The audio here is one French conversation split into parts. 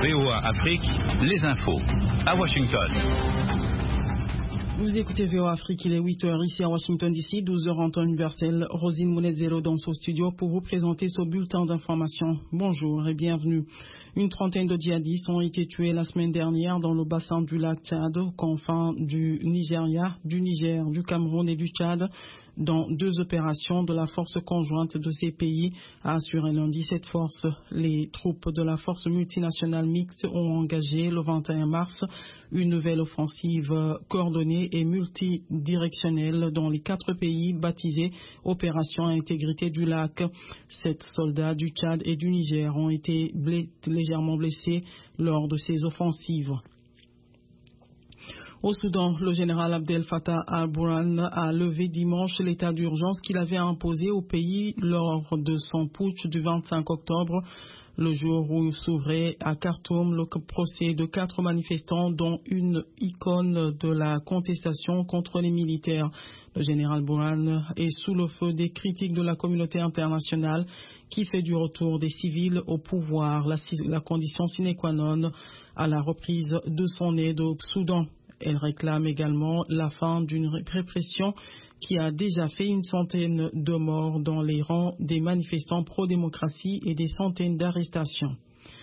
VOA Afrique, les infos. À Washington. Vous écoutez VOA Afrique, il est 8h ici à Washington DC, 12h en temps universel. Rosine Mounezero dans son studio pour vous présenter ce bulletin d'information. Bonjour et bienvenue. Une trentaine de djihadistes ont été tués la semaine dernière dans le bassin du lac Tchad, aux confins du Nigeria, du Niger, du Cameroun et du Tchad, dans deux opérations de la force conjointe de ces pays, a assuré lundi cette force. Les troupes de la force multinationale mixte ont engagé le 21 mars une nouvelle offensive coordonnée et multidirectionnelle dans les 4 pays baptisée Opération Intégrité du lac. 7 soldats du Tchad et du Niger ont été légèrement blessés lors de ces offensives. Au Soudan, le général Abdel Fattah al-Burhan a levé dimanche l'état d'urgence qu'il avait imposé au pays lors de son putsch du 25 octobre, le jour où s'ouvrait à Khartoum le procès de 4 manifestants, dont une icône de la contestation contre les militaires. Le général Burhan est sous le feu des critiques de la communauté internationale qui fait du retour des civils au pouvoir la condition sine qua non à la reprise de son aide au Soudan. Elle réclame également la fin d'une répression qui a déjà fait une centaine de morts dans les rangs des manifestants pro-démocratie et des centaines d'arrestations.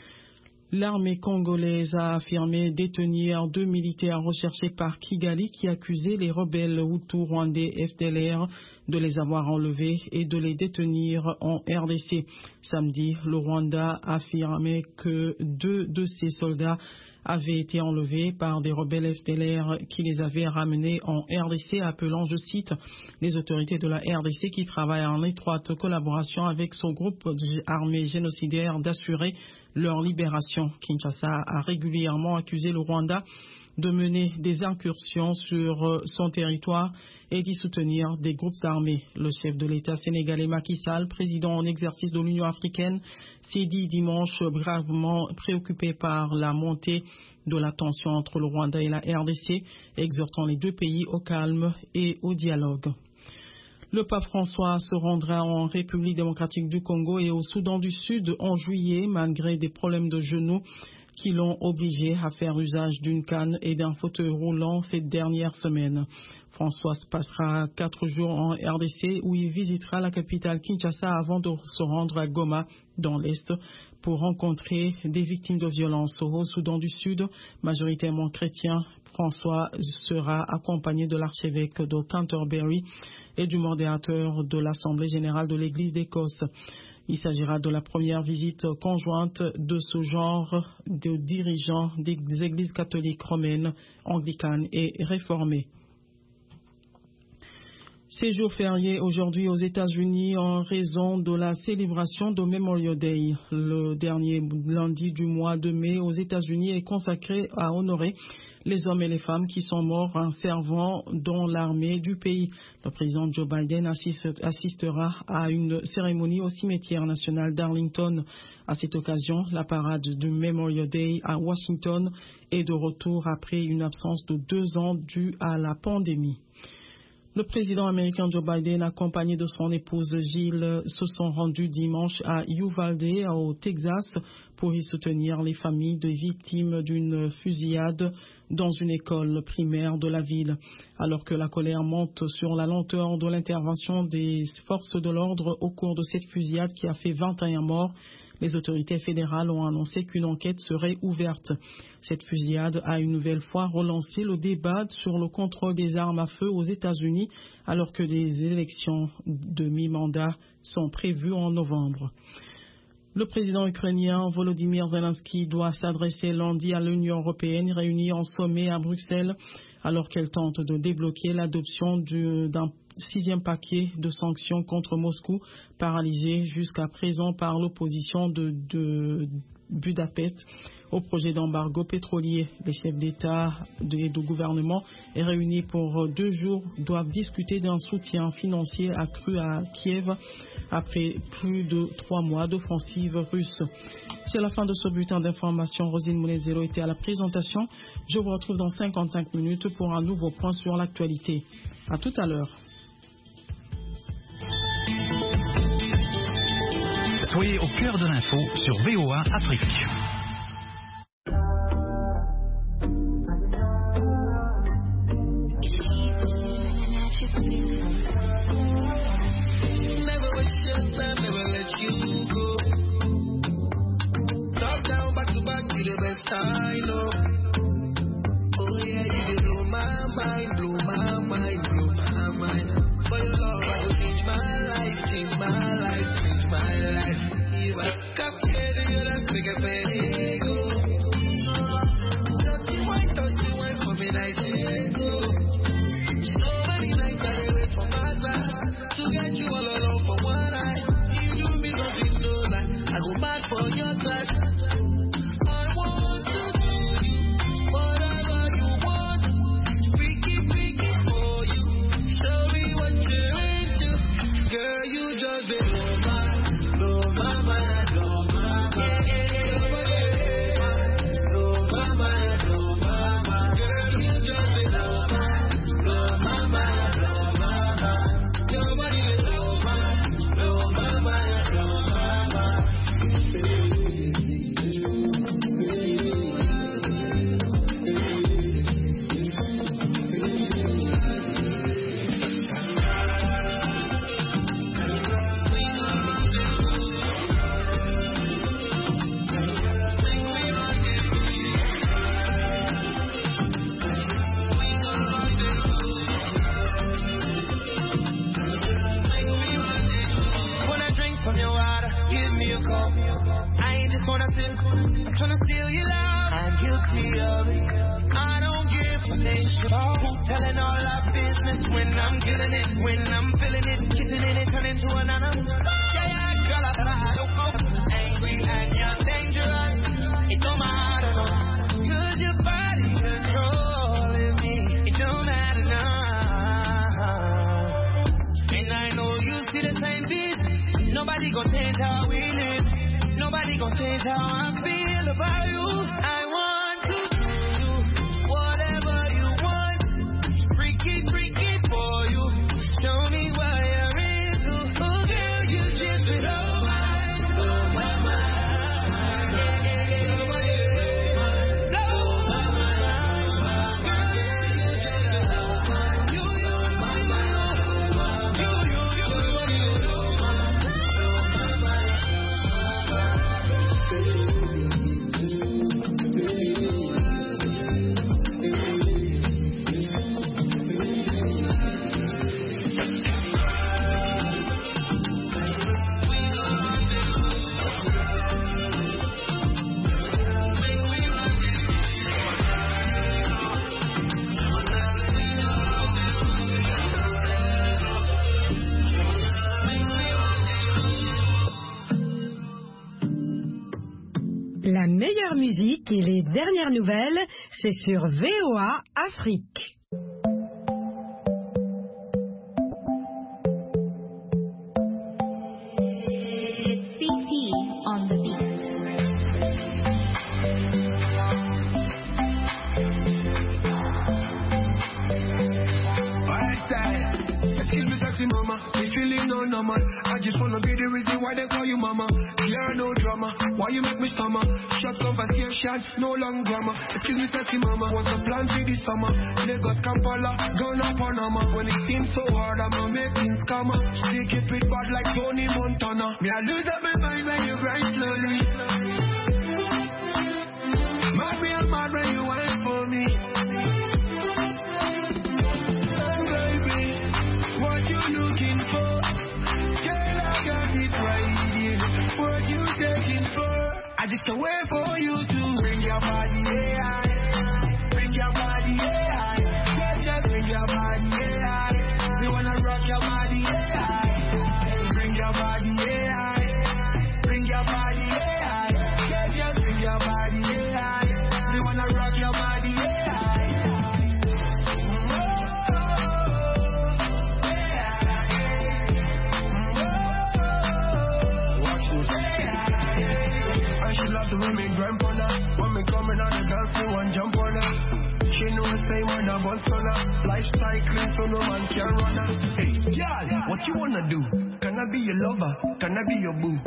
L'armée congolaise a affirmé détenir 2 militaires recherchés par Kigali qui accusaient les rebelles Hutus rwandais FDLR de les avoir enlevés et de les détenir en RDC. Samedi, le Rwanda a affirmé que 2 de ses soldats avaient été enlevés par des rebelles FDLR qui les avaient ramenés en RDC, appelant, je cite, les autorités de la RDC qui travaillent en étroite collaboration avec ce groupe armé génocidaire d'assurer leur libération. Kinshasa a régulièrement accusé le Rwanda de mener des incursions sur son territoire et d'y soutenir des groupes armés. Le chef de l'État sénégalais Macky Sall, président en exercice de l'Union africaine, s'est dit dimanche gravement préoccupé par la montée de la tension entre le Rwanda et la RDC, exhortant les 2 pays au calme et au dialogue. Le pape François se rendra en République démocratique du Congo et au Soudan du Sud en juillet, malgré des problèmes de genoux qui l'ont obligé à faire usage d'une canne et d'un fauteuil roulant cette dernière semaine. François passera 4 jours en RDC où il visitera la capitale Kinshasa avant de se rendre à Goma, dans l'Est, pour rencontrer des victimes de violences. Au Soudan du Sud, majoritairement chrétien, François sera accompagné de l'archevêque de Canterbury et du modérateur de l'Assemblée générale de l'Église d'Écosse. Il s'agira de la première visite conjointe de ce genre de dirigeants des églises catholiques romaines, anglicanes et réformées. C'est jour férié aujourd'hui aux États-Unis en raison de la célébration de Memorial Day. Le dernier lundi du mois de mai aux États-Unis est consacré à honorer les hommes et les femmes qui sont morts en servant dans l'armée du pays. Le président Joe Biden assistera à une cérémonie au cimetière national d'Arlington. À cette occasion, la parade du Memorial Day à Washington est de retour après une absence de 2 ans due à la pandémie. Le président américain Joe Biden, accompagné de son épouse Jill, se sont rendus dimanche à Uvalde, au Texas, pour y soutenir les familles des victimes d'une fusillade dans une école primaire de la ville. Alors que la colère monte sur la lenteur de l'intervention des forces de l'ordre au cours de cette fusillade qui a fait 21 morts, les autorités fédérales ont annoncé qu'une enquête serait ouverte. Cette fusillade a une nouvelle fois relancé le débat sur le contrôle des armes à feu aux États-Unis, alors que des élections de mi-mandat sont prévues en novembre. Le président ukrainien Volodymyr Zelensky doit s'adresser lundi à l'Union européenne réunie en sommet à Bruxelles, alors qu'elle tente de débloquer l'adoption d'un 6e paquet de sanctions contre Moscou, paralysé jusqu'à présent par l'opposition de Budapest au projet d'embargo pétrolier. Les chefs d'État et de gouvernement réunis pour 2 jours doivent discuter d'un soutien financier accru à Kiev après plus de 3 mois d'offensive russe. C'est la fin de ce bulletin d'information. Rosine Mounezero était à la présentation. Je vous retrouve dans 55 minutes pour un nouveau point sur l'actualité. À tout à l'heure. Soyez au cœur de l'info sur VOA Afrique. go mad for your touch. I want to do you whatever you want. Freaky, freaky for you. Show me what you're into. Girl, you just be blow my mind, blow my mind. Blow my mind, blow my mind. Girl, you just be blow my mind, blow my mind. Your body is blow my mind, blow my mind. I'm tryna steal your love, I'm guilty of it. I don't give a nation. Who telling all our business when I'm killing it, when I'm feeling it, kissing it, turning to another. Yeah, girl, I don't go angry and you're dangerous. It don't matter, no. Cause your body controlling me. It don't matter now. And I know you see the same thing. Nobody gon' change how we live. Nobody gon' change how I feel about you. I want to do whatever you want. Freaky, freaky for you. Show me what you're into. Oh girl, you just blow my mind, blow my mind. Blow my mind. Girl, you just blow my mind. You blow my mind. La meilleure musique et les dernières nouvelles, c'est sur VOA Afrique. It's CT on the beat. Excuse me, sexy mama, if you leave no number, I just wanna be the reason why they call you mama. Clear no drama, why you make me stammer? Short conversation, no long grammar. Excuse me, sexy mama, what's the plan for this summer? Lagos, Kampala, Ghana, Panama. When it seems so hard, I'm making scammer. Still keep it bad like Tony Montana. Me, I lose up my mind when you grind slowly. Mad me, I'm mad when you wait for me. What you looking for? Girl, I got it right here. What you taking for? I just can't wait for you to bring your body, yeah. Bring your body, yeah. Just bring your body, yeah. We wanna rock your body, yeah. Bring your body, yeah. Bring your body, yeah. Just bring your body, yeah. We wanna rock your body, yeah. She love the way me grind on her. When me coming on the dance, me one jump on her. She know the same when I bust on her. Lifestyle clean so no man can run her. Hey, girl, what you wanna do? Can I be your lover? Can I be your boo?